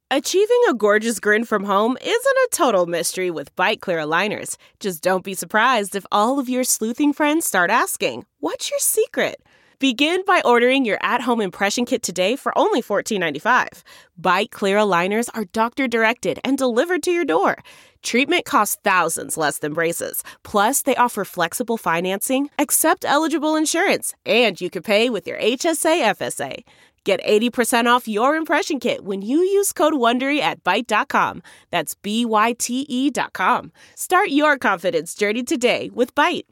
Achieving a gorgeous grin from home isn't a total mystery with Byte Clear aligners. Just don't be surprised if all of your sleuthing friends start asking, "What's your secret?" Begin by ordering your at-home impression kit today for only $14.95. Byte Clear aligners are doctor-directed and delivered to your door. Treatment costs thousands less than braces. Plus, they offer flexible financing, accept eligible insurance, and you can pay with your HSA FSA. Get 80% off your impression kit when you use code WONDERY at Byte.com. That's BYTE.com. Start your confidence journey today with Byte.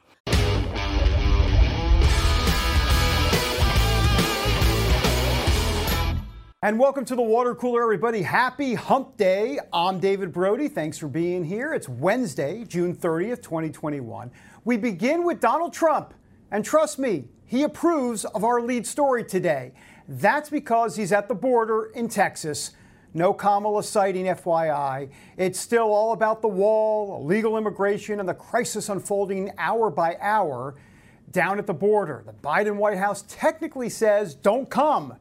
And welcome to the water cooler, everybody. Happy Hump Day. I'm David Brody. Thanks for being here. It's Wednesday, June 30th, 2021. We begin with Donald Trump. And trust me, he approves of our lead story today. That's because he's at the border in Texas. No Kamala sighting, FYI. It's still all about the wall, illegal immigration, and the crisis unfolding hour by hour down at the border. The Biden White House technically says, "Don't come."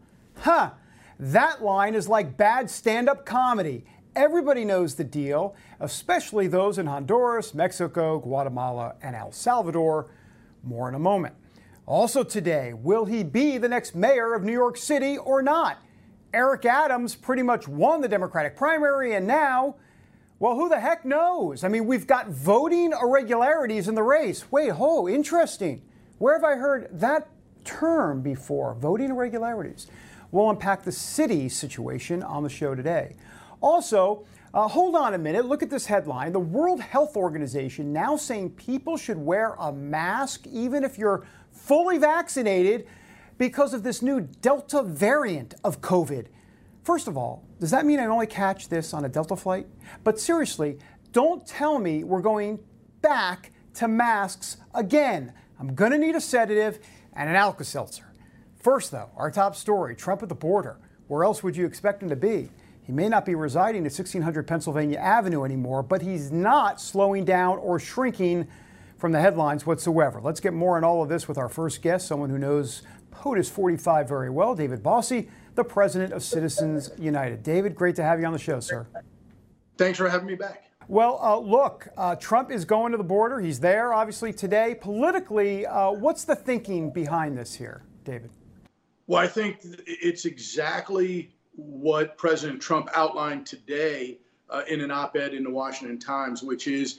That line is like bad stand-up comedy. Everybody knows the deal, especially those in Honduras, Mexico, Guatemala, and El Salvador. More in a moment. Also today, will he be the next mayor of New York City or not? Eric Adams pretty much won the Democratic primary, and now, well, who the heck knows? I mean, we've got voting irregularities in the race. Wait, interesting. Where have I heard that term before? Voting irregularities. We'll unpack the city situation on the show today. Also, hold on a minute. Look at this headline. The World Health Organization now saying people should wear a mask even if you're fully vaccinated because of this new Delta variant of COVID. First of all, does that mean I only catch this on a Delta flight? But seriously, don't tell me we're going back to masks again. I'm going to need a sedative and an Alka-Seltzer. First, though, our top story, Trump at the border. Where else would you expect him to be? He may not be residing at 1600 Pennsylvania Avenue anymore, but he's not slowing down or shrinking from the headlines whatsoever. Let's get more on all of this with our first guest, someone who knows POTUS 45 very well, David Bossie, the president of Citizens United. David, great to have you on the show, sir. Thanks for having me back. Well, look, Trump is going to the border. He's there, obviously, today. Politically, what's the thinking behind this here, David? Well, I think it's exactly what President Trump outlined today in an op-ed in the Washington Times, which is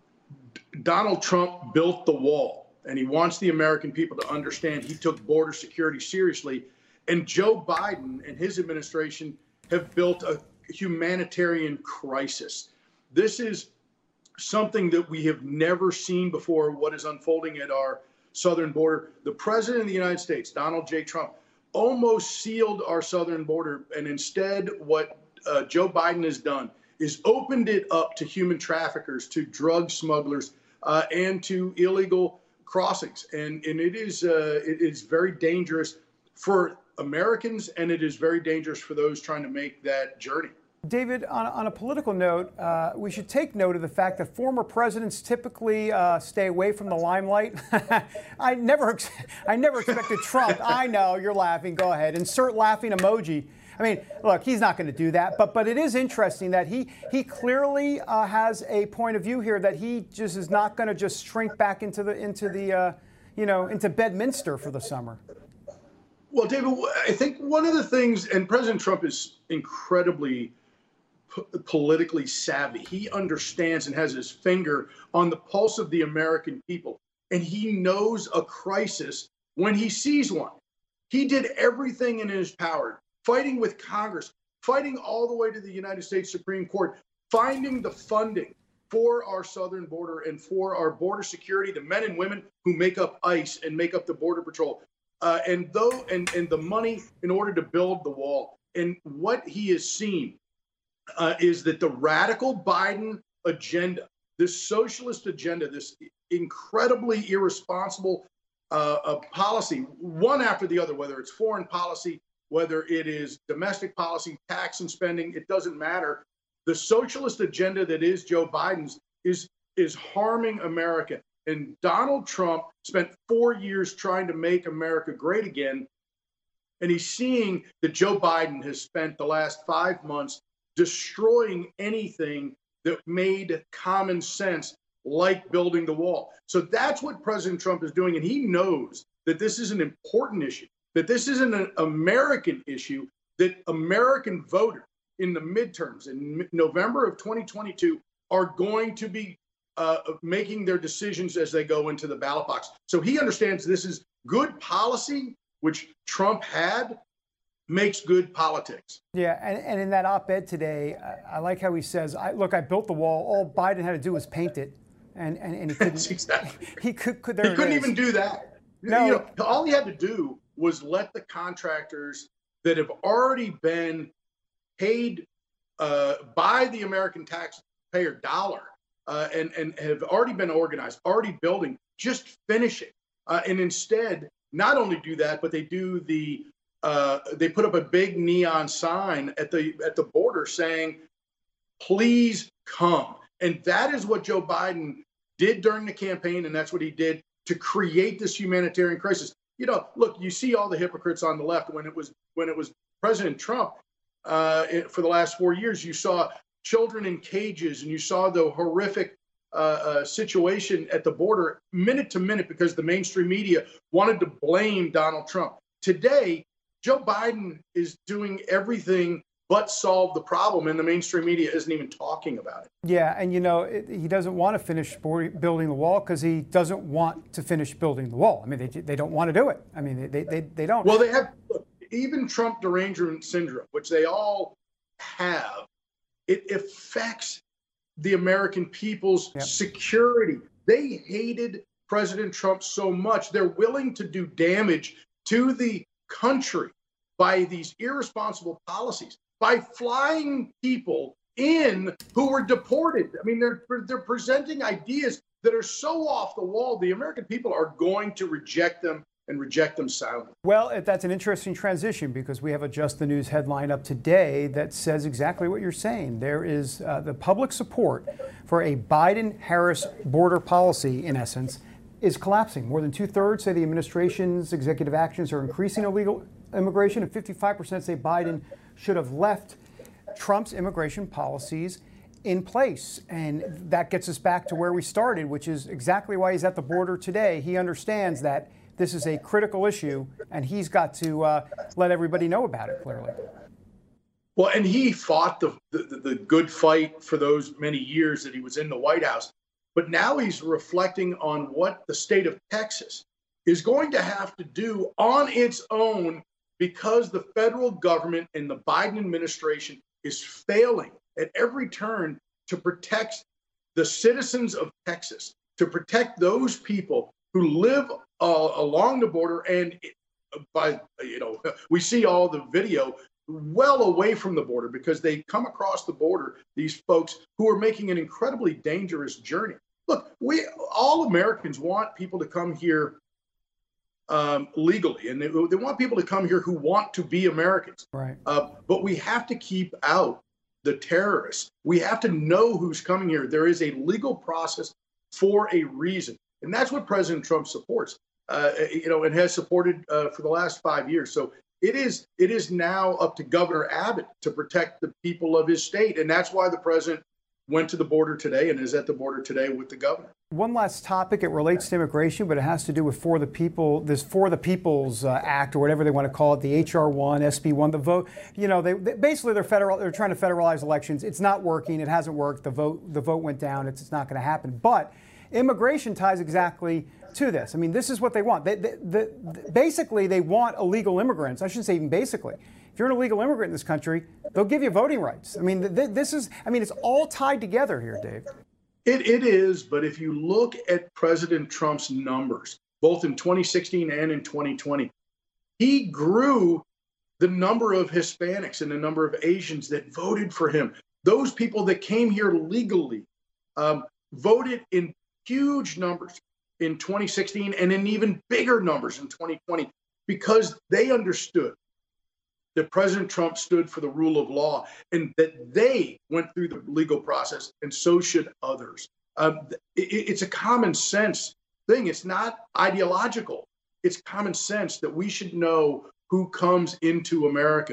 Donald Trump built the wall, and he wants the American people to understand he took border security seriously. And Joe Biden and his administration have built a humanitarian crisis. This is something that we have never seen before, what is unfolding at our southern border. The president of the United States, Donald J. Trump, almost sealed our southern border. And instead, what Joe Biden has done is opened it up to human traffickers, to drug smugglers, and to illegal crossings. And it is very dangerous for Americans, and it is very dangerous for those trying to make that journey. David, on a political note, we should take note of the fact that former presidents typically stay away from the limelight. I never expected Trump. I know, you're laughing. Go ahead. Insert laughing emoji. I mean, look, he's not going to do that. But it is interesting that he clearly has a point of view here that he just is not going to just shrink back into Bedminster for the summer. Well, David, I think one of the things, and President Trump is incredibly politically savvy. He understands and has his finger on the pulse of the American people. And he knows a crisis when he sees one. He did everything in his power, fighting with Congress, fighting all the way to the United States Supreme Court, finding the funding for our southern border and for our border security, the men and women who make up ICE and make up the Border Patrol, and the money in order to build the wall. And what he has seen is that the radical Biden agenda, this socialist agenda, this incredibly irresponsible policy, one after the other, whether it's foreign policy, whether it is domestic policy, tax and spending, it doesn't matter. The socialist agenda that is Joe Biden's is harming America. And Donald Trump spent 4 years trying to make America great again. And he's seeing that Joe Biden has spent the last 5 months destroying anything that made common sense, like building the wall. So that's what President Trump is doing. And he knows that this is an important issue, that this isn't an American issue, that American voters in the midterms in November of 2022 are going to be making their decisions as they go into the ballot box. So he understands this is good policy, which Trump had, makes good politics. Yeah, and in that op-ed today, I like how he says, "Look, I built the wall. All Biden had to do was paint it, and he couldn't." Exactly. He couldn't even do that. No. All he had to do was let the contractors that have already been paid by the American taxpayer dollar and have already been organized, already building, just finish it. And instead, not only do that, but they do they put up a big neon sign at the border saying, "Please come." And that is what Joe Biden did during the campaign, and that's what he did to create this humanitarian crisis. Look, you see all the hypocrites on the left. When it was President Trump, for the last 4 years, you saw children in cages, and you saw the horrific situation at the border minute to minute because the mainstream media wanted to blame Donald Trump. Today, Joe Biden is doing everything but solve the problem, and the mainstream media isn't even talking about it. Yeah, and he doesn't want to finish building the wall because he doesn't want to finish building the wall. I mean, they don't want to do it. I mean, they don't. Well, they have, even Trump derangement syndrome, which they all have, it affects the American people's security. They hated President Trump so much, they're willing to do damage to the country by these irresponsible policies, by flying people in who were deported. I mean, they're presenting ideas that are so off the wall, the American people are going to reject them and reject them soundly. Well, that's an interesting transition because we have a Just the News headline up today that says exactly what you're saying. There is the public support for a Biden-Harris border policy, in essence, is collapsing. More than 2/3 say the administration's executive actions are increasing illegal immigration, and 55% say Biden should have left Trump's immigration policies in place. And that gets us back to where we started, which is exactly why he's at the border today. He understands that this is a critical issue, and he's got to let everybody know about it, clearly. Well, and he fought the good fight for those many years that he was in the White House. But now he's reflecting on what the state of Texas is going to have to do on its own because the federal government and the Biden administration is failing at every turn to protect the citizens of Texas, to protect those people who live along the border. And we see all the video well away from the border because they come across the border, these folks who are making an incredibly dangerous journey. Look, all Americans want people to come here legally, and they want people to come here who want to be Americans. Right. But we have to keep out the terrorists. We have to know who's coming here. There is a legal process for a reason, and that's what President Trump supports. And has supported for the last 5 years. So it is now up to Governor Abbott to protect the people of his state, and that's why the president went to the border today and is at the border today with the governor. One last topic. It relates to immigration, but it has to do with For the People, this For the People's Act, or whatever they want to call it, the HR1, SB1, the vote. They basically they're trying to federalize elections. It's not working. It hasn't worked. The vote went down. It's not going to happen. But immigration ties exactly to this. I mean, this is what they want. Basically, they want illegal immigrants. I shouldn't say even basically. If you're an illegal immigrant in this country, they'll give you voting rights. I mean, it's all tied together here, Dave. It is, but if you look at President Trump's numbers, both in 2016 and in 2020, he grew the number of Hispanics and the number of Asians that voted for him. Those people that came here legally voted in huge numbers in 2016 and in even bigger numbers in 2020 because they understood that President Trump stood for the rule of law and that they went through the legal process, and so should others. It's a common sense thing. It's not ideological. It's common sense that we should know who comes into America.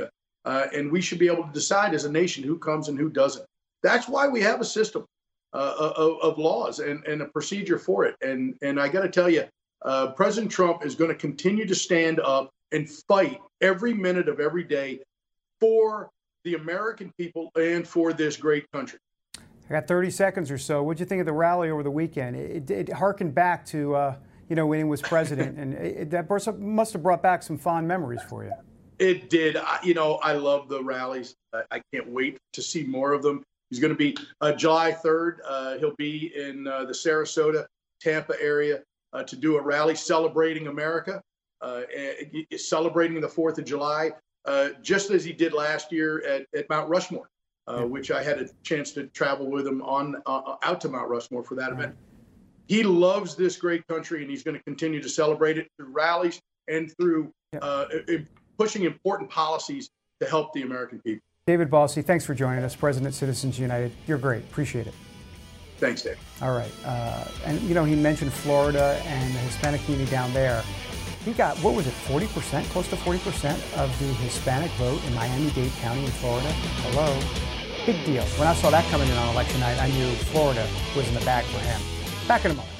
and we should be able to decide as a nation who comes and who doesn't. That's why we have a system of laws and a procedure for it. And I got to tell you, President Trump is going to continue to stand up and fight every minute of every day for the American people and for this great country. I got 30 seconds or so. What'd you think of the rally over the weekend? It harkened back to, when he was president, and that must have brought back some fond memories for you. It did. I love the rallies. I can't wait to see more of them. He's going to be July 3rd. He'll be in the Sarasota, Tampa area to do a rally celebrating America, celebrating the 4th of July, just as he did last year at Mount Rushmore, which I had a chance to travel with him out to Mount Rushmore for that event. He loves this great country, and he's going to continue to celebrate it through rallies and through pushing important policies to help the American people. David Bossie, thanks for joining us, President Citizens United. You're great. Appreciate it. Thanks, Dave. All right. And, he mentioned Florida and the Hispanic community down there. He got, 40%, close to 40% of the Hispanic vote in Miami-Dade County in Florida. Hello. Big deal. When I saw that coming in on election night, I knew Florida was in the bag for him. Back in a moment.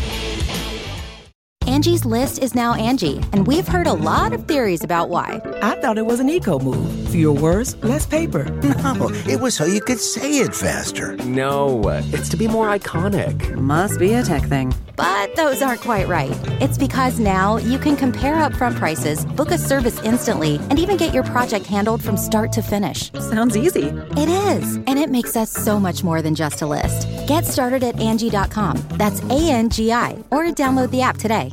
Angie's List is now Angie, and we've heard a lot of theories about why. I thought it was an eco move. Fewer words, less paper. No, it was so you could say it faster. No, it's to be more iconic. Must be a tech thing. But those aren't quite right. It's because now you can compare upfront prices, book a service instantly, and even get your project handled from start to finish. Sounds easy. It is, and it makes us so much more than just a list. Get started at Angie.com. That's ANGI, or download the app today.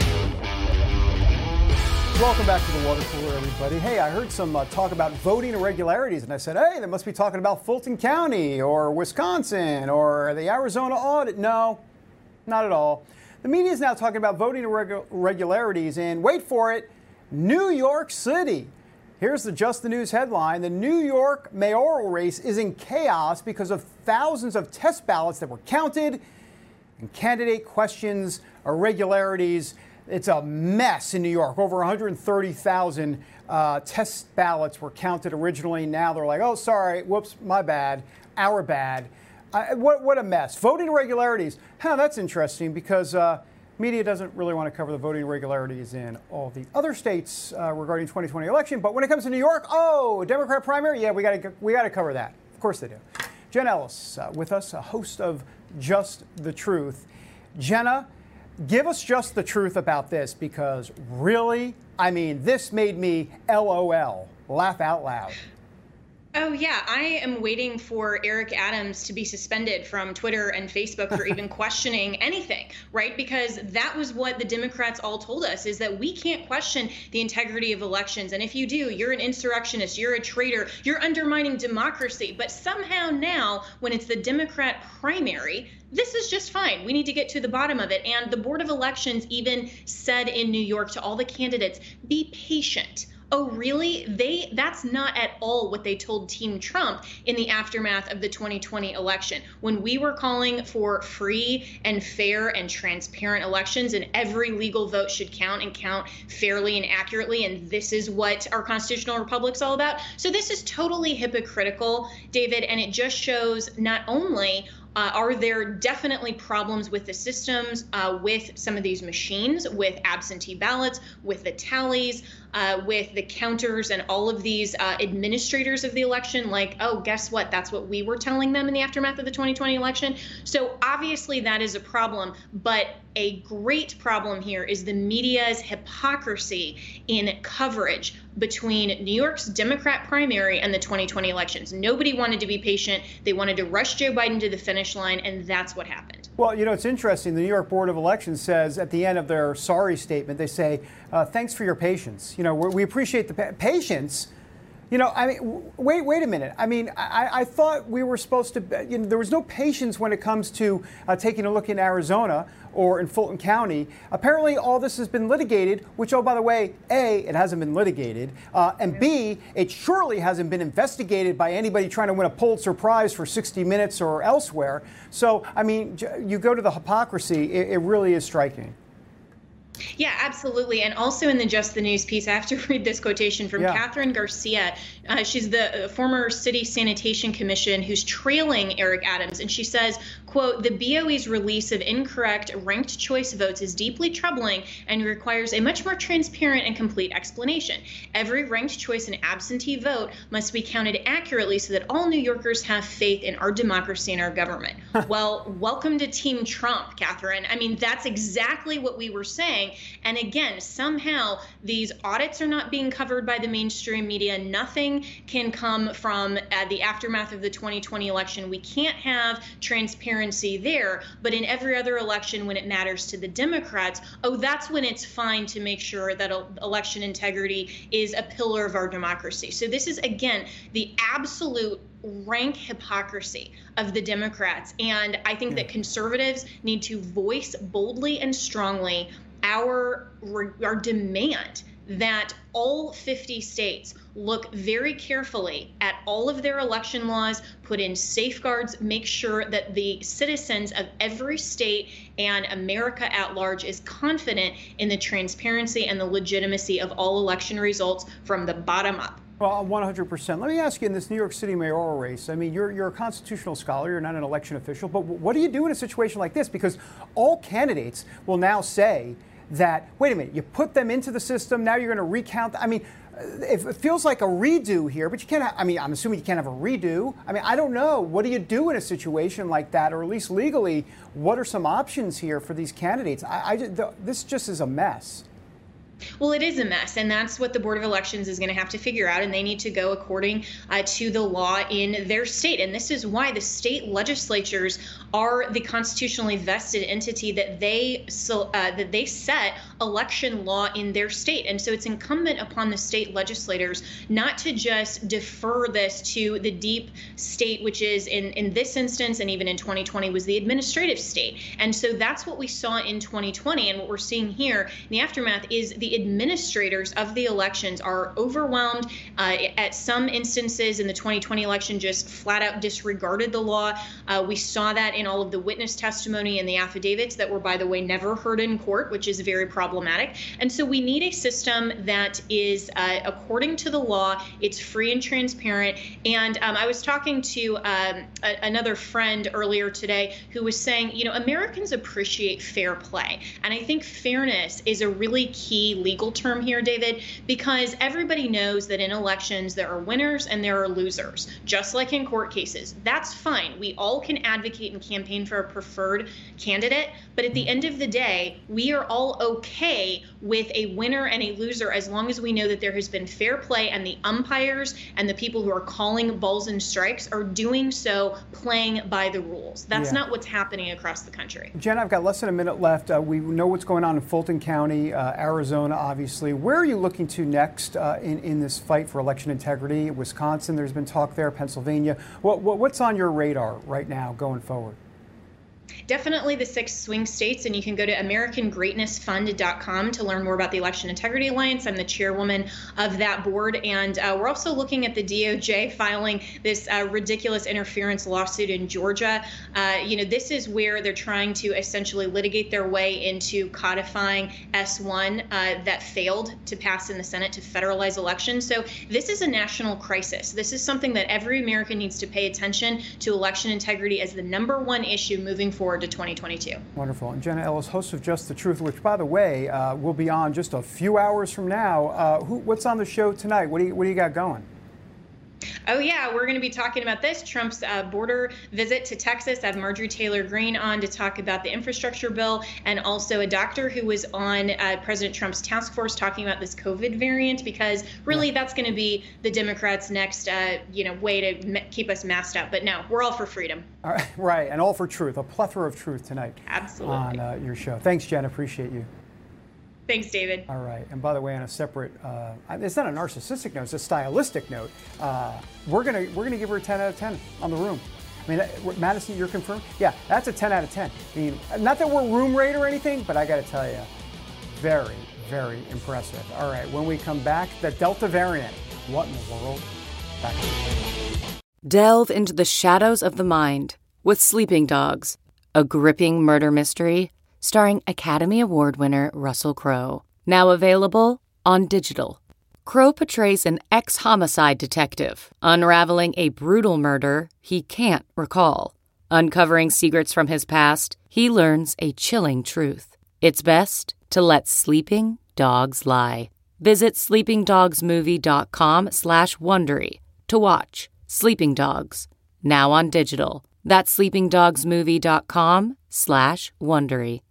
Welcome back to the Water Cooler, everybody. Hey, I heard some talk about voting irregularities, and I said, hey, they must be talking about Fulton County or Wisconsin or the Arizona audit. No, not at all. The media is now talking about voting irregularities in, wait for it, New York City. Here's the Just the News headline. The New York mayoral race is in chaos because of thousands of test ballots that were counted and candidate questions, irregularities. It's a mess in New York. Over 130,000 test ballots were counted originally. Now they're like, oh, sorry, whoops, my bad, our bad. What a mess. Voting irregularities. That's interesting because media doesn't really want to cover the voting irregularities in all the other states regarding 2020 election. But when it comes to New York, a Democrat primary, yeah, we got to cover that. Of course they do. Jen Ellis with us, a host of Just the Truth. Jenna, give us just the truth about this, because really, this made me LOL, laugh out loud. Oh, yeah. I am waiting for Eric Adams to be suspended from Twitter and Facebook for even questioning anything, right? Because that was what the Democrats all told us, is that we can't question the integrity of elections. And if you do, you're an insurrectionist, you're a traitor, you're undermining democracy. But somehow now, when it's the Democrat primary, this is just fine. We need to get to the bottom of it. And the Board of Elections even said in New York to all the candidates, be patient. Oh, really? That's not at all what they told Team Trump in the aftermath of the 2020 election. When we were calling for free and fair and transparent elections, and every legal vote should count and count fairly and accurately, and this is what our constitutional republic's all about. So this is totally hypocritical, David, and it just shows not only are there definitely problems with the systems, with some of these machines, with absentee ballots, with the tallies, with the counters and all of these administrators of the election, like, oh, guess what? That's what we were telling them in the aftermath of the 2020 election. So obviously that is a problem, but a great problem here is the media's hypocrisy in coverage between New York's Democrat primary and the 2020 elections. Nobody wanted to be patient. They wanted to rush Joe Biden to the finish line, and that's what happened. Well, it's interesting. The New York Board of Elections says at the end of their sorry statement, they say, thanks for your patience. We appreciate the patience. Wait a minute. I thought we were supposed to, there was no patience when it comes to taking a look in Arizona or in Fulton County. Apparently, all this has been litigated, which, oh, by the way, A, it hasn't been litigated, and B, it surely hasn't been investigated by anybody trying to win a Pulitzer Prize for 60 Minutes or elsewhere. So, you go to the hypocrisy, it really is striking. Yeah, absolutely. And also in the Just the News piece, I have to read this quotation from Catherine Garcia. She's the former city sanitation commission who's trailing Eric Adams. And she says, quote, "The BOE's release of incorrect ranked choice votes is deeply troubling and requires a much more transparent and complete explanation. Every ranked choice and absentee vote must be counted accurately so that all New Yorkers have faith in our democracy and our government." Well, welcome to Team Trump, Catherine. I mean, that's exactly what we were saying. And again, somehow these audits are not being covered by the mainstream media. Nothing can come from the aftermath of the 2020 election. We can't have transparency there. But in every other election, when it matters to the Democrats, that's when it's fine to make sure that election integrity is a pillar of our democracy. So this is, again, the absolute rank hypocrisy of the Democrats. And I think that conservatives need to voice boldly and strongly our demand that all 50 states look very carefully at all of their election laws, put in safeguards, make sure that the citizens of every state and America at large is confident in the transparency and the legitimacy of all election results from the bottom up. Well, 100%. Let me ask you, in this New York City mayoral race, I mean, you're a constitutional scholar, you're not an election official, but what do you do in a situation like this? Because all candidates will now say that, wait a minute, you put them into the system, now you're going to recount. I mean, it feels like a redo here, but you can't have, I mean, I'm assuming you can't have a redo. I mean, I don't know. What do you do in a situation like that? Or at least legally, what are some options here for these candidates? This just is a mess. Well, it is a mess, and that's what the Board of Elections is going to have to figure out, and they need to go according to the law in their state. And this is why the state legislatures are the constitutionally vested entity that they set election law in their state. And so it's incumbent upon the state legislators not to just defer this to the deep state, which is in this instance, and even in 2020, was the administrative state. And so that's what we saw in 2020, and what we're seeing here in the aftermath is the administrators of the elections are overwhelmed. At some instances in the 2020 election, just flat out disregarded the law. We saw that in all of the witness testimony and the affidavits that were, by the way, never heard in court, which is very problematic. And so we need a system that is according to the law. It's free and transparent. And I was talking to another friend earlier today who was saying, you know, Americans appreciate fair play. And I think fairness is a really key legal term here, David, because everybody knows that in elections there are winners and there are losers, just like in court cases. That's fine. We all can advocate and campaign for a preferred candidate, but at the end of the day, we are all okay with a winner and a loser as long as we know that there has been fair play and the umpires and the people who are calling balls and strikes are doing so playing by the rules. That's not what's happening across the country. Jen, I've got less than a minute left. We know what's going on in Fulton County, Arizona, obviously. Where are you looking to next in this fight for election integrity? Wisconsin, there's been talk there, Pennsylvania. What's on your radar right now going forward? Definitely the 6 swing states, and you can go to AmericanGreatnessFund.com to learn more about the Election Integrity Alliance. I'm the chairwoman of that board, and we're also looking at the DOJ filing this ridiculous interference lawsuit in Georgia. This is where they're trying to essentially litigate their way into codifying S1 that failed to pass in the Senate to federalize elections. So this is a national crisis. This is something that every American needs to pay attention to election integrity as the #1 issue moving forward to 2022. Wonderful. And Jenna Ellis, host of Just the Truth, which, by the way, will be on just a few hours from now. What's on the show tonight? What do you got going? Oh, yeah, we're going to be talking about this, Trump's border visit to Texas. I have Marjorie Taylor Greene on to talk about the infrastructure bill, and also a doctor who was on President Trump's task force talking about this COVID variant, because really that's going to be the Democrats' next way to keep us masked up. But no, we're all for freedom. All right, right, and all for truth, a plethora of truth tonight. Absolutely. On your show. Thanks, Jen. Appreciate you. Thanks, David. All right. And by the way, on a separate, it's not a narcissistic note, it's a stylistic note. We're gonna give her a 10 out of 10 on The Room. I mean, Madison, you're confirmed? Yeah, that's a 10 out of 10. I mean, not that we're room rate or anything, but I got to tell you, very, very impressive. All right. When we come back, the Delta variant. What in the world? Back. Delve into the shadows of the mind with Sleeping Dogs, a gripping murder mystery starring Academy Award winner Russell Crowe. Now available on digital. Crowe portrays an ex-homicide detective unraveling a brutal murder he can't recall. Uncovering secrets from his past, he learns a chilling truth. It's best to let sleeping dogs lie. Visit sleepingdogsmovie.com/Wondery to watch Sleeping Dogs, now on digital. That's sleepingdogsmovie.com/Wondery.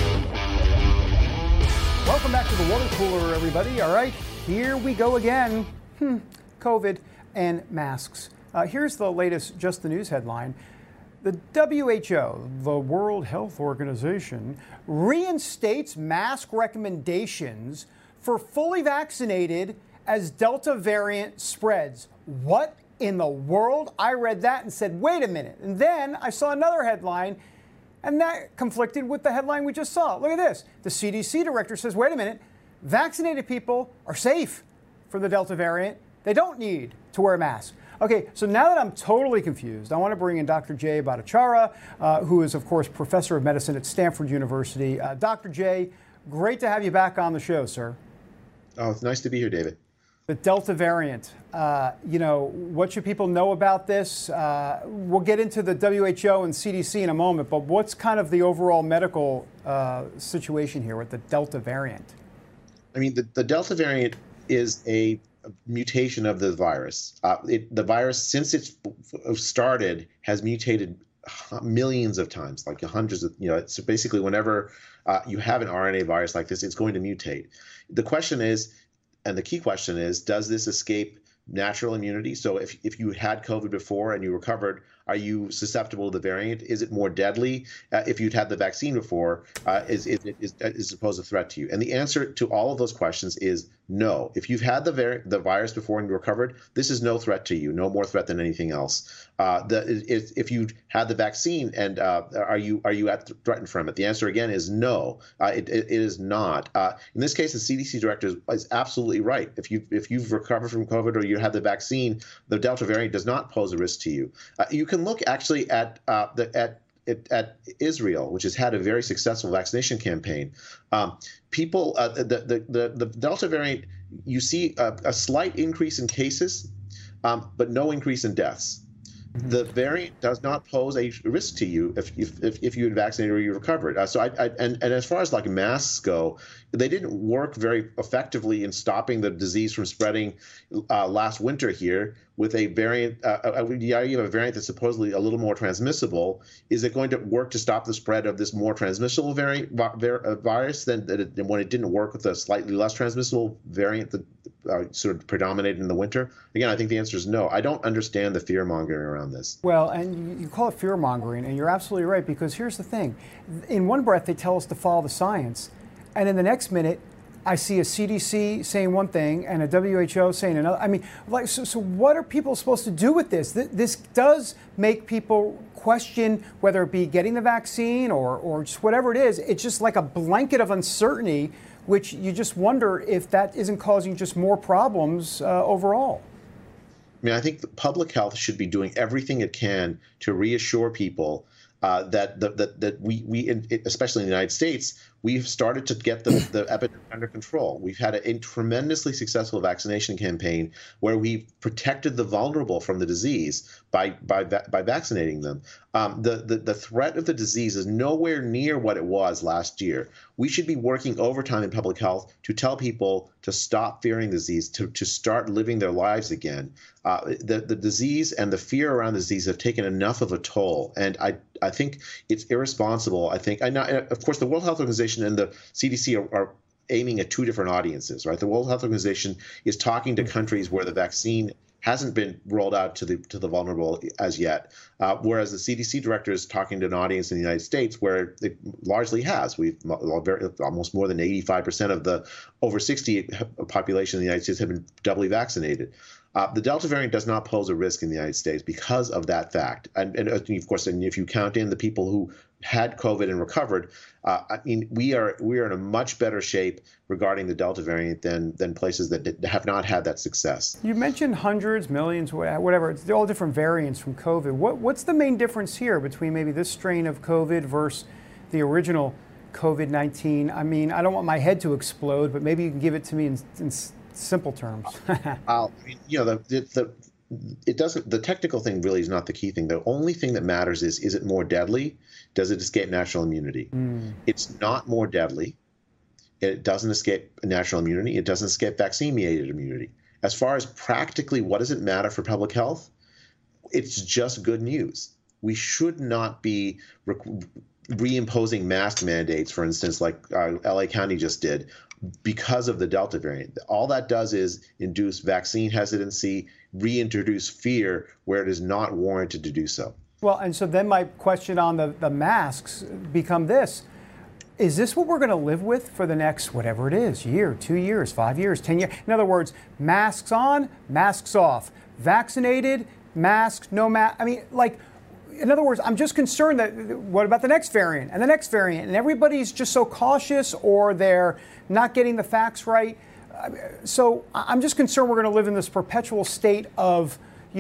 Welcome back to the water cooler, everybody. All right, here we go again. COVID and masks. Here's the latest Just the News headline. The WHO, the World Health Organization, reinstates mask recommendations for fully vaccinated as Delta variant spreads. What in the world? I read that and said, wait a minute. And then I saw another headline, and that conflicted with the headline we just saw. Look at this. The CDC director says, wait a minute, vaccinated people are safe for the Delta variant. They don't need to wear a mask. Okay, so now that I'm totally confused, I want to bring in Dr. Jay Bhattacharya, who is, of course, professor of medicine at Stanford University. Dr. Jay, great to have you back on the show, sir. Oh, it's nice to be here, David. The Delta variant, what should people know about this? We'll get into the WHO and CDC in a moment, but what's kind of the overall medical situation here with the Delta variant? I mean, the Delta variant is a mutation of the virus. The virus, since it started, has mutated millions of times, like hundreds of, so basically whenever you have an RNA virus like this, it's going to mutate. The question is, and the key question is, does this escape natural immunity? So if you had COVID before and you recovered, are you susceptible to the variant? Is it more deadly? If you'd had the vaccine before, is it pose a threat to you? And the answer to all of those questions is no. If you've had the virus before and you recovered, this is no threat to you, no more threat than anything else. If you had the vaccine and are you threatened from it? The answer again is no. It is not. In this case, the CDC director is absolutely right. If you've recovered from COVID or you had the vaccine, the Delta variant does not pose a risk to you. You can look actually at Israel, which has had a very successful vaccination campaign. The Delta variant, you see a slight increase in cases, but no increase in deaths. The variant does not pose a risk to you if you had vaccinated or you recovered. And as far as like masks go, they didn't work very effectively in stopping the disease from spreading last winter here with a variant. You have a variant that's supposedly a little more transmissible. Is it going to work to stop the spread of this more transmissible virus than when it didn't work with a slightly less transmissible variant that sort of predominated in the winter? Again, I think the answer is no. I don't understand the fear-mongering around this. Well, and you call it fear-mongering, and you're absolutely right, because here's the thing. In one breath, they tell us to follow the science, and in the next minute, I see a CDC saying one thing and a WHO saying another. I mean, so what are people supposed to do with this? This does make people question whether it be getting the vaccine or just whatever it is. It's just like a blanket of uncertainty, which you just wonder if that isn't causing just more problems overall. I mean, I think the public health should be doing everything it can to reassure people that we, especially in the United States, we've started to get the epidemic under control. We've had a tremendously successful vaccination campaign where we've protected the vulnerable from the disease by vaccinating them. The threat of the disease is nowhere near what it was last year. We should be working overtime in public health to tell people to stop fearing disease, to start living their lives again. The disease and the fear around the disease have taken enough of a toll, and I think it's irresponsible. Of course, the World Health Organization and the CDC are aiming at two different audiences, right? The World Health Organization is talking to countries where the vaccine hasn't been rolled out to the vulnerable as yet, whereas the CDC director is talking to an audience in the United States where it largely has. We've almost more than 85% of the over 60 population in the United States have been doubly vaccinated. The Delta variant does not pose a risk in the United States because of that fact. And of course, and if you count in the people who had COVID and recovered, we are in a much better shape regarding the Delta variant than places that have not had that success. You mentioned hundreds, millions, whatever. It's all different variants from COVID. What's the main difference here between maybe this strain of COVID versus the original COVID-19? I mean, I don't want my head to explode, but maybe you can give it to me in simple terms. It doesn't. The technical thing really is not the key thing. The only thing that matters is it more deadly? Does it escape natural immunity? It's not more deadly. It doesn't escape natural immunity. It doesn't escape vaccine-mediated immunity. As far as practically what does it matter for public health, it's just good news. We should not be reimposing mask mandates, for instance, like LA County just did, because of the Delta variant. All that does is induce vaccine hesitancy, reintroduce fear where it is not warranted to do so. Well, and so then my question on the masks become this. Is this what we're going to live with for the next, whatever it is, year, 2 years, 5 years, 10 years? In other words, masks on, masks off. Vaccinated, mask, no mask. I mean, like, in other words, I'm just concerned that what about the next variant and the next variant? And everybody's just so cautious, or they're not getting the facts right. So I'm just concerned we're going to live in this perpetual state of,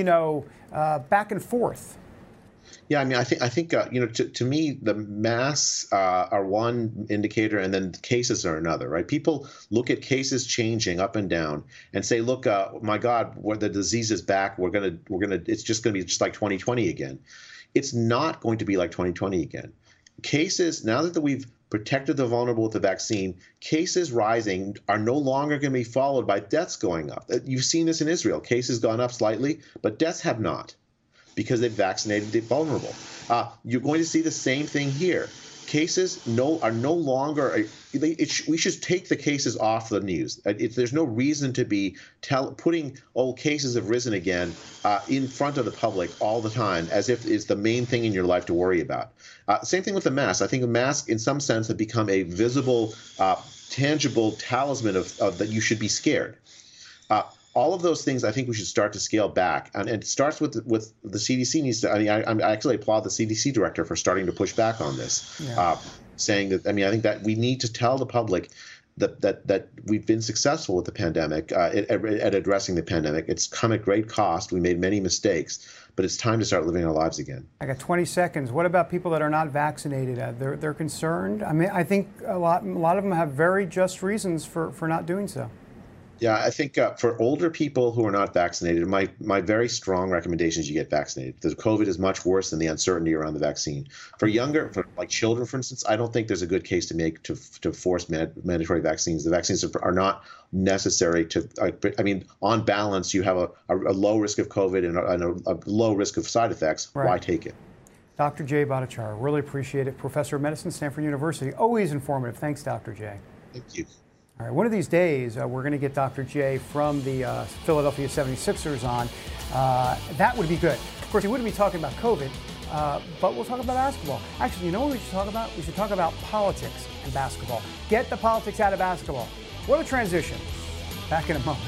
back and forth. Yeah, I mean, I think to me, the masks are one indicator, and then cases are another, right? People look at cases changing up and down and say, look, my God, the disease is back. It's just going to be just like 2020 again. It's not going to be like 2020 again. Cases, now that we've protected the vulnerable with the vaccine, cases rising are no longer going to be followed by deaths going up. You've seen this in Israel. Cases gone up slightly, but deaths have not, because they've vaccinated the vulnerable. You're going to see the same thing here. Cases are no longer. We should take the cases off the news. There's no reason to be putting cases have risen again in front of the public all the time, as if it's the main thing in your life to worry about. Same thing with the mask. I think the mask, in some sense, have become a visible, tangible talisman of that you should be scared. All of those things, I think we should start to scale back, and it starts with the CDC needs to. I mean, I actually applaud the CDC director for starting to push back on this, saying that. I mean, I think that we need to tell the public that we've been successful with the pandemic at addressing the pandemic. It's come at great cost. We made many mistakes, but it's time to start living our lives again. I got 20 seconds. What about people that are not vaccinated? They're concerned. I mean, I think a lot of them have very just reasons for not doing so. Yeah, I think for older people who are not vaccinated, my very strong recommendation is you get vaccinated. The COVID is much worse than the uncertainty around the vaccine. For like children, for instance, I don't think there's a good case to make to force mandatory vaccines. The vaccines are not necessary to. I mean, on balance, you have a low risk of COVID and a low risk of side effects. Right. Why take it? Dr. Jay Bhattacharya, really appreciate it. Professor of Medicine, Stanford University. Always informative. Thanks, Dr. Jay. Thank you. All right, one of these days, we're going to get Dr. Jay from the Philadelphia 76ers on. That would be good. Of course, he wouldn't be talking about COVID, but we'll talk about basketball. Actually, you know what we should talk about? We should talk about politics and basketball. Get the politics out of basketball. What a transition. Back in a moment.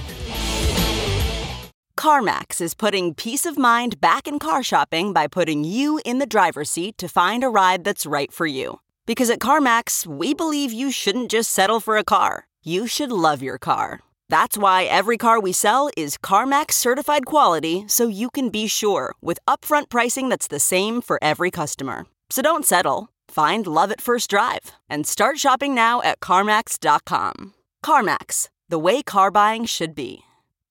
CarMax is putting peace of mind back in car shopping by putting you in the driver's seat to find a ride that's right for you. Because at CarMax, we believe you shouldn't just settle for a car. You should love your car. That's why every car we sell is CarMax certified quality, so you can be sure with upfront pricing that's the same for every customer. So don't settle. Find love at first drive and start shopping now at CarMax.com. CarMax, the way car buying should be.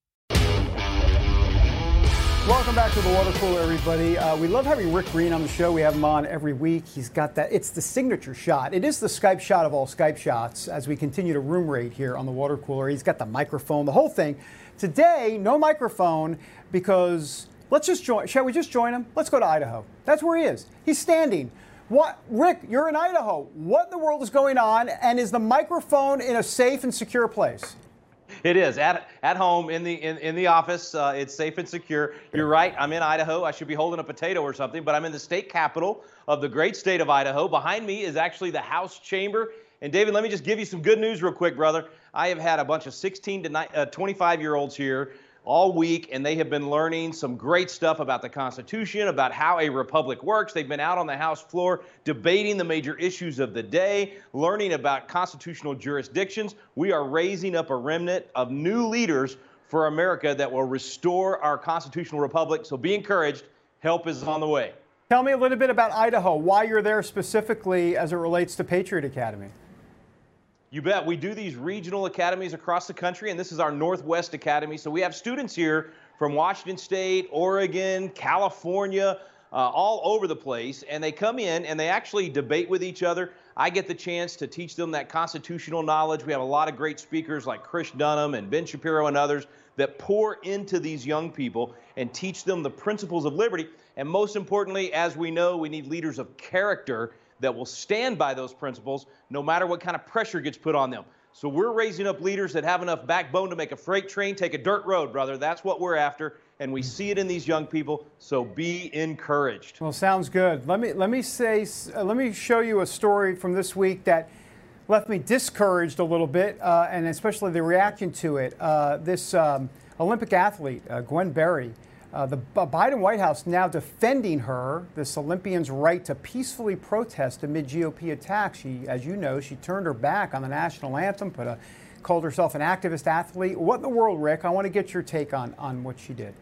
Welcome back to the Water Cooler, everybody. We love having Rick Green on the show. We have him on every week. He's got that. It's the signature shot. It is the Skype shot of all Skype shots as we continue to room rate here on the Water Cooler. He's got the microphone, the whole thing. Today, no microphone because let's just join. Shall we just join him? Let's go to Idaho. That's where he is. He's standing. What, Rick, you're in Idaho. What in the world is going on? And is the microphone in a safe and secure place? It is at home in the office. It's safe and secure. You're right. I'm in Idaho. I should be holding a potato or something, but I'm in the state capital of the great state of Idaho. Behind me is actually the House chamber. And David, let me just give you some good news real quick, brother. I have had a bunch of 16 to 25-year-olds here all week, and they have been learning some great stuff about the Constitution, about how a republic works. They've been out on the House floor debating the major issues of the day, learning about constitutional jurisdictions. We are raising up a remnant of new leaders for America that will restore our constitutional republic. So be encouraged. Help is on the way. Tell me a little bit about Idaho, why you're there specifically as it relates to Patriot Academy. You bet. We do these regional academies across the country, and this is our Northwest Academy. So we have students here from Washington State, Oregon, California, all over the place, and they come in and they actually debate with each other. I get the chance to teach them that constitutional knowledge. We have a lot of great speakers like Chris Dunham and Ben Shapiro and others that pour into these young people and teach them the principles of liberty. And most importantly, as we know, we need leaders of character that will stand by those principles no matter what kind of pressure gets put on them. So we're raising up leaders that have enough backbone to make a freight train take a dirt road, brother. That's what we're after, and we see it in these young people, so be encouraged. Well, sounds good. Let me show you a story from this week that left me discouraged a little bit, and especially the reaction to it. This Olympic athlete, Gwen Berry, the Biden White House now defending her, this Olympian's right to peacefully protest amid GOP attacks. She, as you know, she turned her back on the national anthem, called herself an activist athlete. What in the world, Rick? I want to get your take on what she did.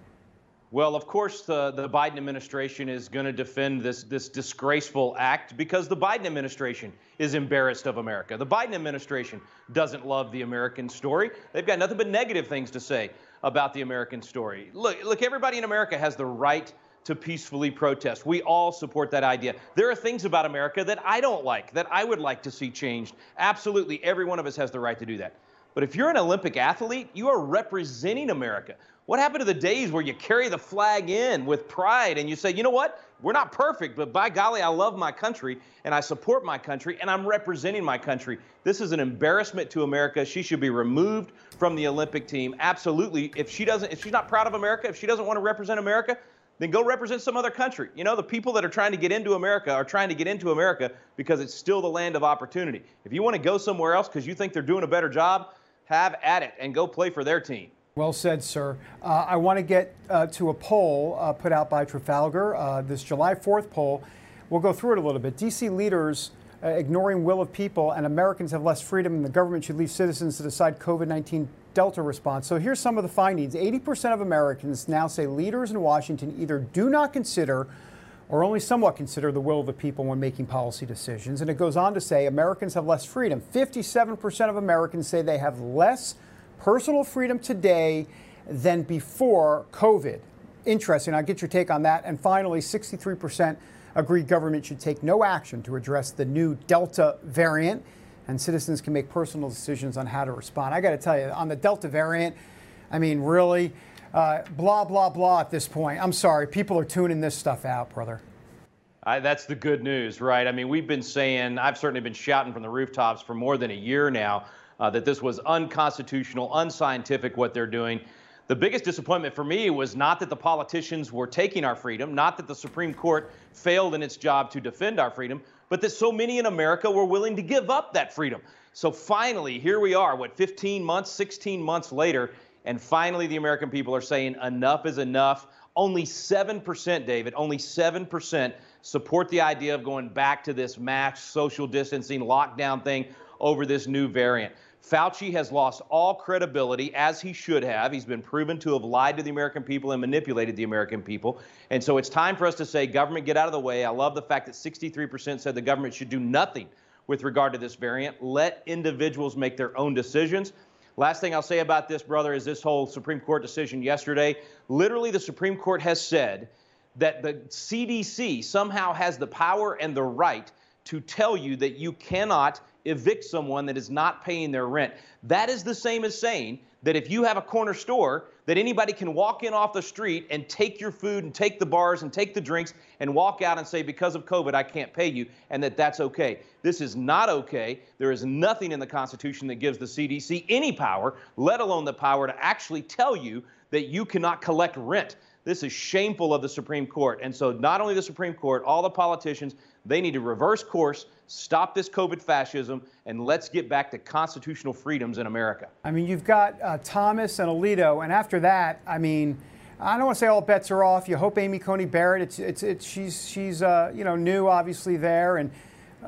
Well, of course, the Biden administration is going to defend this disgraceful act because the Biden administration is embarrassed of America. The Biden administration doesn't love the American story. They've got nothing but negative things to say about the American story. Look, everybody in America has the right to peacefully protest. We all support that idea. There are things about America that I don't like, that I would like to see changed. Absolutely, every one of us has the right to do that. But if you're an Olympic athlete, you are representing America. What happened to the days where you carry the flag in with pride and you say, you know what? We're not perfect, but by golly, I love my country and I support my country and I'm representing my country. This is an embarrassment to America. She should be removed from the Olympic team. Absolutely. If she's not proud of America, if she doesn't want to represent America, then go represent some other country. You know, the people that are trying to get into America are trying to get into America because it's still the land of opportunity. If you want to go somewhere else because you think they're doing a better job, have at it and go play for their team. Well said, sir. I want to get to a poll put out by Trafalgar, this July 4th poll. We'll go through it a little bit. D.C. leaders ignoring will of people and Americans have less freedom and the government should leave citizens to decide COVID-19 Delta response. So here's some of the findings. 80% of Americans now say leaders in Washington either do not consider or only somewhat consider the will of the people when making policy decisions. And it goes on to say Americans have less freedom. 57% of Americans say they have less personal freedom today than before COVID. Interesting. I'll get your take on that. And finally, 63% agree government should take no action to address the new Delta variant, and citizens can make personal decisions on how to respond. I got to tell you, on the Delta variant, I mean, really, blah, blah, blah at this point. I'm sorry. People are tuning this stuff out, brother. That's the good news, right? I mean, we've been saying, I've certainly been shouting from the rooftops for more than a year now, that this was unconstitutional, unscientific what they're doing. The biggest disappointment for me was not that the politicians were taking our freedom, not that the Supreme Court failed in its job to defend our freedom, but that so many in America were willing to give up that freedom. So finally, here we are, 15 months, 16 months later, and finally the American people are saying enough is enough. Only 7%, David, only 7% support the idea of going back to this mass social distancing lockdown thing over this new variant. Fauci has lost all credibility, as he should have. He's been proven to have lied to the American people and manipulated the American people. And so it's time for us to say, government, get out of the way. I love the fact that 63% said the government should do nothing with regard to this variant. Let individuals make their own decisions. Last thing I'll say about this, brother, is this whole Supreme Court decision yesterday. Literally, the Supreme Court has said that the CDC somehow has the power and the right to tell you that you cannot evict someone that is not paying their rent. That is the same as saying that if you have a corner store, that anybody can walk in off the street and take your food and take the bars and take the drinks and walk out and say, because of COVID, I can't pay you, and that's okay. This is not okay. There is nothing in the Constitution that gives the CDC any power, let alone the power to actually tell you that you cannot collect rent. This is shameful of the Supreme Court. And so not only the Supreme Court, all the politicians, they need to reverse course, stop this COVID fascism, and let's get back to constitutional freedoms in America. I mean, you've got Thomas and Alito, and after that, I mean, I don't want to say all bets are off. You hope Amy Coney Barrett, she's new, obviously, there. And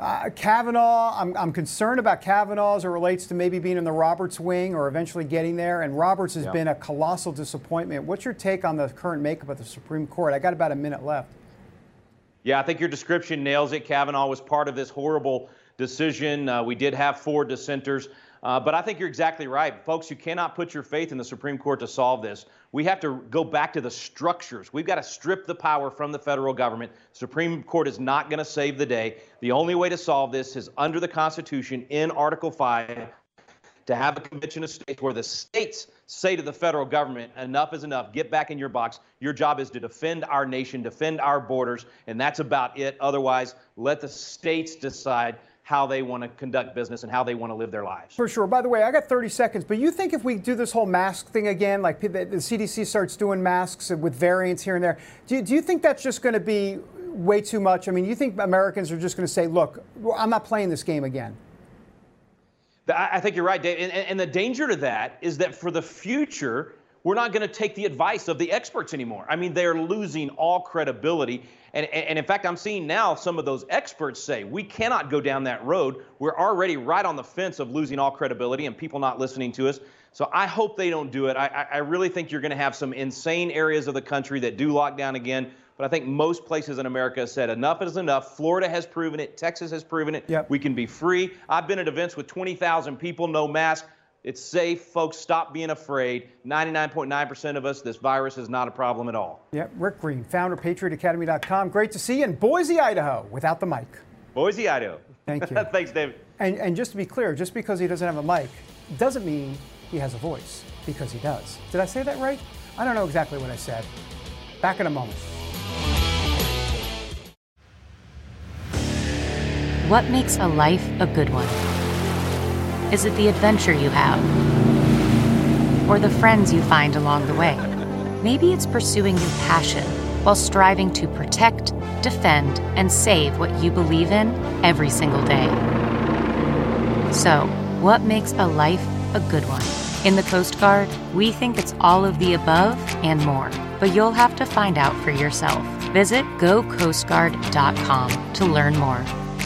Kavanaugh, I'm concerned about Kavanaugh as it relates to maybe being in the Roberts wing or eventually getting there. And Roberts has been a colossal disappointment. What's your take on the current makeup of the Supreme Court? I got about a minute left. Yeah, I think your description nails it. Kavanaugh was part of this horrible decision. We did have 4 dissenters. But I think you're exactly right. Folks, you cannot put your faith in the Supreme Court to solve this. We have to go back to the structures. We've got to strip the power from the federal government. The Supreme Court is not going to save the day. The only way to solve this is under the Constitution in Article 5 to have a convention of states where the states say to the federal government, enough is enough, get back in your box. Your job is to defend our nation, defend our borders, and that's about it. Otherwise, let the states decide how they want to conduct business and how they want to live their lives. For sure. By the way, I got 30 seconds, but you think if we do this whole mask thing again, like the CDC starts doing masks with variants here and there, do you think that's just going to be way too much? I mean, you think Americans are just going to say, look, I'm not playing this game again? I think you're right, Dave. And the danger to that is that for the future, we're not going to take the advice of the experts anymore. I mean, they're losing all credibility. And in fact, I'm seeing now some of those experts say we cannot go down that road. We're already right on the fence of losing all credibility and people not listening to us. So I hope they don't do it. I really think you're going to have some insane areas of the country that do lock down again. But I think most places in America have said enough is enough. Florida has proven it. Texas has proven it. Yep. We can be free. I've been at events with 20,000 people, no mask. It's safe. Folks, stop being afraid. 99.9% of us, this virus is not a problem at all. Yep. Rick Green, founder, PatriotAcademy.com. Great to see you in Boise, Idaho, without the mic. Boise, Idaho. Thank you. Thanks, David. And just to be clear, just because he doesn't have a mic doesn't mean he has a voice, because he does. Did I say that right? I don't know exactly what I said. Back in a moment. What makes a life a good one? Is it the adventure you have? Or the friends you find along the way? Maybe it's pursuing your passion while striving to protect, defend, and save what you believe in every single day. So, what makes a life a good one? In the Coast Guard, we think it's all of the above and more, but you'll have to find out for yourself. Visit gocoastguard.com to learn more.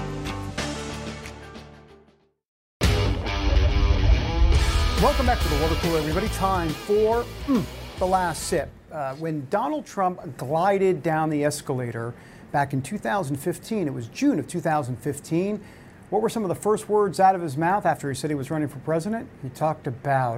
Welcome back to the Water Cooler, everybody. Time for the last sip. When Donald Trump glided down the escalator back in 2015, it was June of 2015, what were some of the first words out of his mouth after he said he was running for president? He talked about,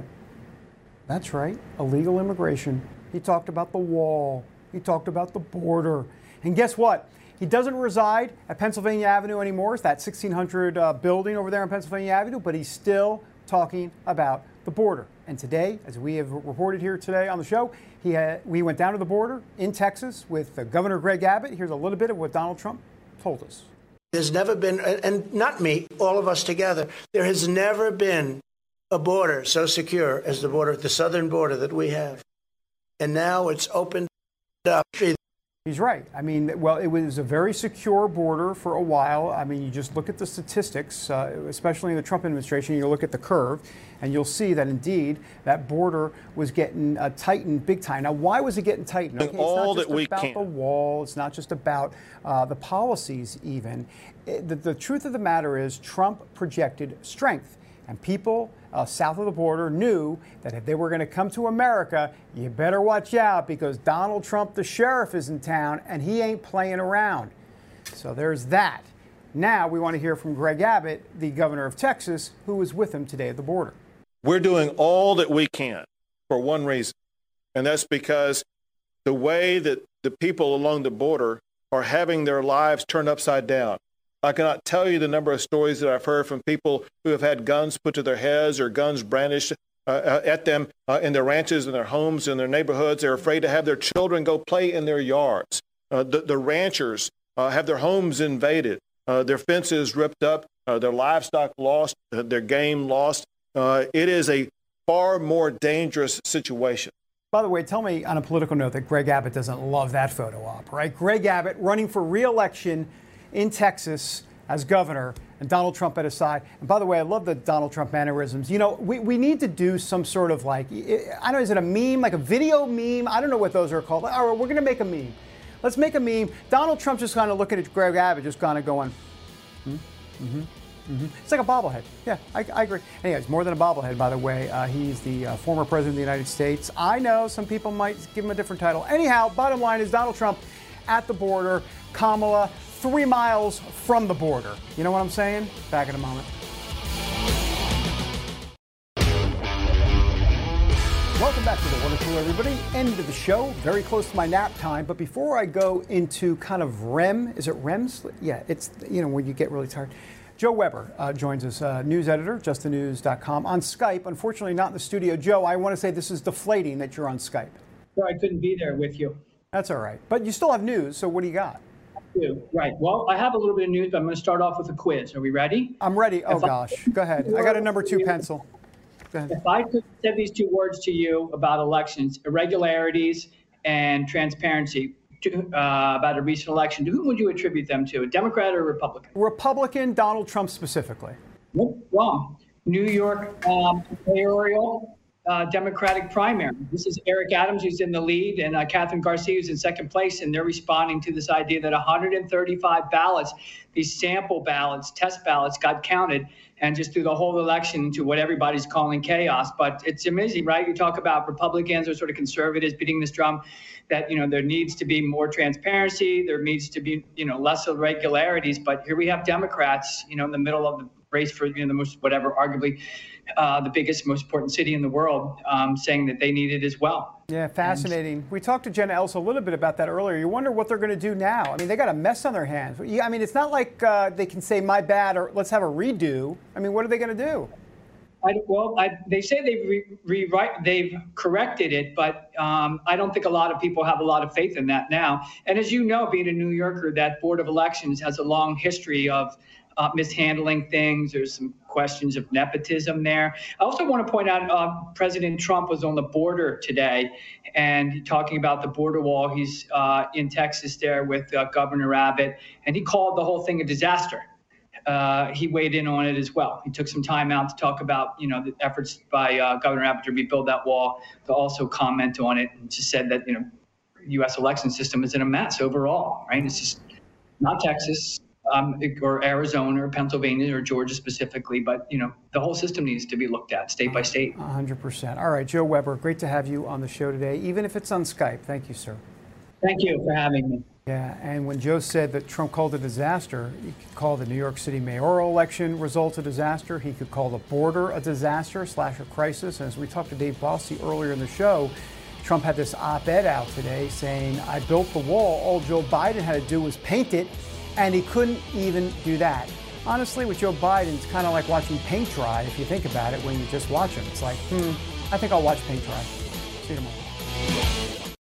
that's right, illegal immigration. He talked about the wall. He talked about the border. And guess what? He doesn't reside at Pennsylvania Avenue anymore. It's that 1600 building over there on Pennsylvania Avenue, but he's still talking about the border. And today, as we have reported here today on the show, we went down to the border in Texas with Governor Greg Abbott. Here's a little bit of what Donald Trump told us. There's never been, and not me, all of us together, there has never been a border so secure as the border, the southern border that we have. And now it's opened up. He's right. I mean, well, it was a very secure border for a while. I mean, you just look at the statistics, especially in the Trump administration, you look at the curve, and you'll see that indeed that border was getting tightened big time. Now, why was it getting tightened? Okay, it's not just about the wall. It's not just about the policies even. The truth of the matter is Trump projected strength, and people south of the border knew that if they were going to come to America, you better watch out because Donald Trump, the sheriff, is in town and he ain't playing around. So there's that. Now we want to hear from Greg Abbott, the governor of Texas, who was with him today at the border. We're doing all that we can for one reason, and that's because the way that the people along the border are having their lives turned upside down. I cannot tell you the number of stories that I've heard from people who have had guns put to their heads or guns brandished at them in their ranches, in their homes, in their neighborhoods. They're afraid to have their children go play in their yards. The ranchers have their homes invaded, their fences ripped up, their livestock lost, their game lost. It is a far more dangerous situation. By the way, tell me on a political note that Greg Abbott doesn't love that photo op, right? Greg Abbott running for re-election in Texas as governor, and Donald Trump at his side. And by the way, I love the Donald Trump mannerisms. You know, we need to do some sort of like, I don't know, is it a meme, like a video meme? I don't know what those are called. All right, we're going to make a meme. Let's make a meme. Donald Trump just kind of looking at Greg Abbott, just kind of going, It's like a bobblehead. Yeah, I agree. Anyways, more than a bobblehead, by the way. He's the former president of the United States. I know some people might give him a different title. Anyhow, bottom line is Donald Trump at the border Kamala 3 miles from the border. You know what I'm saying? Back in a moment. Welcome back to the Water Cooler, everybody. End of the show, very close to my nap time. But before I go into kind of REM, is it REM sleep? Yeah, it's, you know, when you get really tired. Joe Weber joins us, news editor, justthenews.com, on Skype. Unfortunately, not in the studio. Joe, I want to say this is deflating that you're on Skype. Sure, I couldn't be there with you. That's all right. But you still have news, so what do you got? I do. Right. Well, I have a little bit of news, but I'm going to start off with a quiz. Are we ready? I'm ready. Oh, gosh. Go ahead. I got a number 2 pencil. Go ahead. If I could say these 2 words to you about elections, irregularities and transparency, about a recent election, to whom would you attribute them to, a Democrat or a Republican? Republican, Donald Trump specifically. Nope, wrong. New York mayoral Democratic primary. This is Eric Adams, who's in the lead, and Catherine Garcia, who's in second place, and they're responding to this idea that 135 ballots, these sample ballots, test ballots, got counted, and just threw the whole election into what everybody's calling chaos. But it's amazing, right? You talk about Republicans or sort of conservatives beating this drum, that, you know, there needs to be more transparency, there needs to be, you know, less irregularities. But here we have Democrats, you know, in the middle of the race for, you know, the most, whatever, arguably the biggest, most important city in the world, saying that they need it as well. Yeah, fascinating. We talked to Jenna Ellis a little bit about that earlier. You wonder what they're going to do now. I mean, they got a mess on their hands. I mean, it's not like they can say, my bad, or let's have a redo. I mean, what are they going to do? They say they've corrected it, but I don't think a lot of people have a lot of faith in that now. And as you know, being a New Yorker, that Board of Elections has a long history of mishandling things. There's some questions of nepotism there. I also want to point out President Trump was on the border today and talking about the border wall. He's in Texas there with Governor Abbott, and he called the whole thing a disaster. He weighed in on it as well. He took some time out to talk about, you know, the efforts by Governor Abbott to rebuild that wall, to also comment on it, and just said that, you know, the U.S. election system is in a mess overall, right? It's just not Texas or Arizona or Pennsylvania or Georgia specifically, but, you know, the whole system needs to be looked at state by state. 100%. All right, Joe Weber, great to have you on the show today, even if it's on Skype. Thank you, sir. Thank you for having me. Yeah, and when Joe said that Trump called it a disaster, he could call the New York City mayoral election results a disaster. He could call the border a disaster / a crisis. And as we talked to Dave Bossie earlier in the show, Trump had this op-ed out today saying, I built the wall. All Joe Biden had to do was paint it, and he couldn't even do that. Honestly, with Joe Biden, it's kind of like watching paint dry, if you think about it, when you just watch him. It's like, I think I'll watch paint dry. See you tomorrow.